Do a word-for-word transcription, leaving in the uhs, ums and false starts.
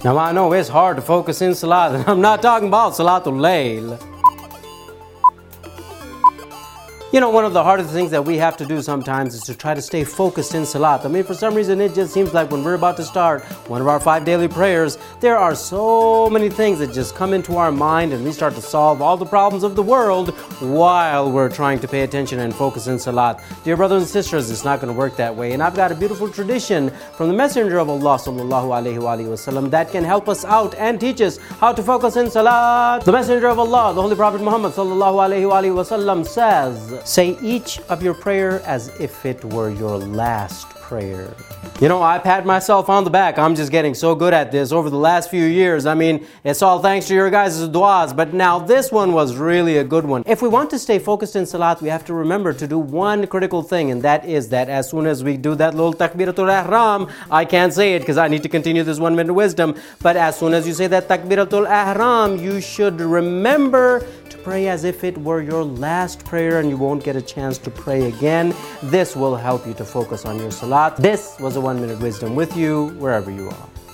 Now I know it's hard to focus in Salat, and I'm not talking about Salatul Layl. You know, one of the hardest things that we have to do sometimes is to try to stay focused in Salat. I mean, for some reason, it just seems like when we're about to start one of our five daily prayers, there are so many things that just come into our mind and we start to solve all the problems of the world while we're trying to pay attention and focus in Salat. Dear brothers and sisters, it's not going to work that way. And I've got a beautiful tradition from the Messenger of Allah sallallahu alayhi wa alayhi wa sallam that can help us out and teach us how to focus in Salat. The Messenger of Allah, the Holy Prophet Muhammad sallallahu alayhi wa alayhi wa sallam says, say each of your prayer as if it were your last prayer. You know, I pat myself on the back. I'm just getting so good at this over the last few years. I mean, it's all thanks to your guys' du'as, but now this one was really a good one. If we want to stay focused in Salat, we have to remember to do one critical thing, and that is that as soon as we do that little Takbiratul Ihram, I can't say it because I need to continue this one minute wisdom, but as soon as you say that Takbiratul Ihram, you should remember to pray as if it were your last prayer and you won't get a chance to pray again. This will help you to focus on your Salat. This was a one minute wisdom with you wherever you are.